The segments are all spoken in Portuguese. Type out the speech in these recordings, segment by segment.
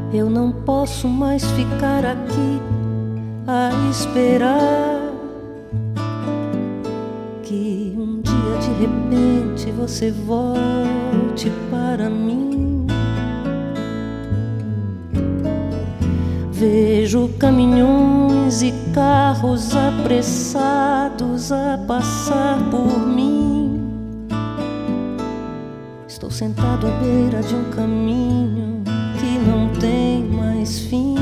Eu não posso mais ficar aqui a esperar que um dia de repente você volte para mim. Vejo caminhões e carros apressados a passar por mim. Estou sentado à beira de um caminho que não tem mais fim.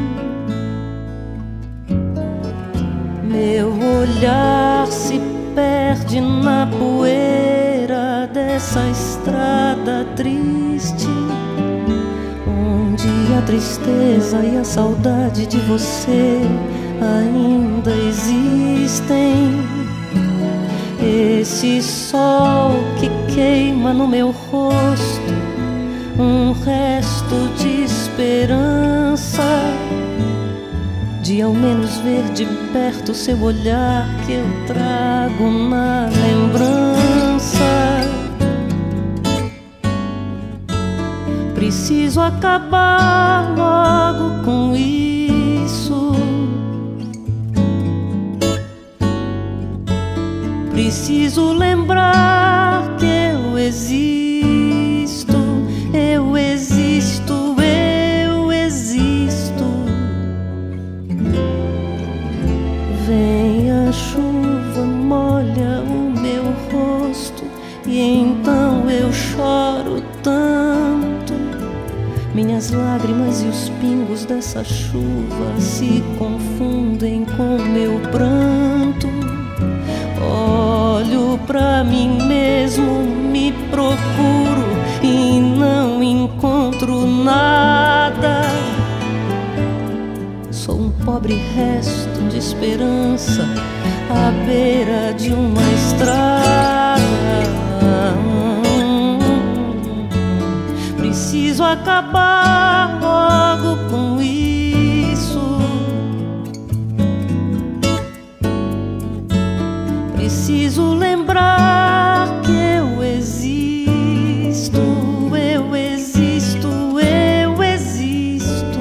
Meu olhar se perde na poeira dessa estrada triste, onde a tristeza e a saudade de você ainda existem. Esse sol que queima no meu rosto, um resto de esperança, de ao menos ver de perto seu olhar que eu trago na lembrança. Preciso acabar logo com isso. Preciso lembrar que eu existo, eu existo, eu existo. Vem a chuva, molha o meu rosto e então eu choro tanto. Minhas lágrimas e os pingos dessa chuva se confundem com meu pranto. Olho pra mim mesmo, me procuro e não encontro nada. Sou um pobre resto de esperança à beira de uma estrada. Preciso acabar logo com isso. Preciso lembrar que eu existo, eu existo, eu existo.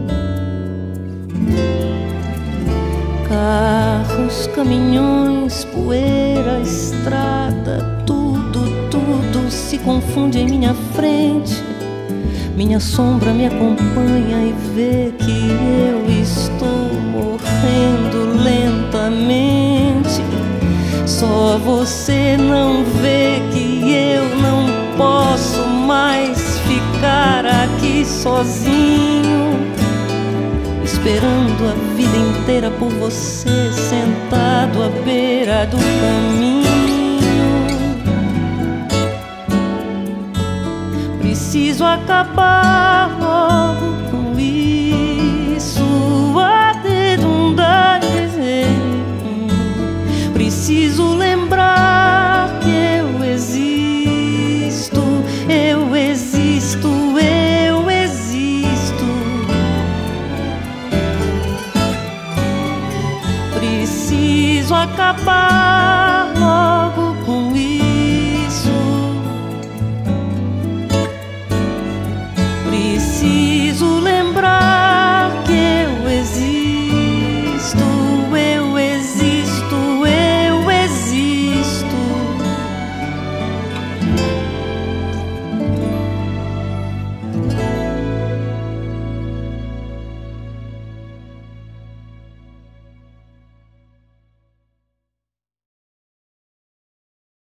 Carros, caminhões, poeira, estrada, tudo se confunde em minha frente. Minha sombra me acompanha e vê que eu estou morrendo lentamente. Só você não vê que eu não posso mais ficar aqui sozinho, esperando a vida inteira por você, sentado à beira do caminho. Preciso acabar logo com isso. Preciso lembrar que eu existo, eu existo, eu existo. Preciso acabar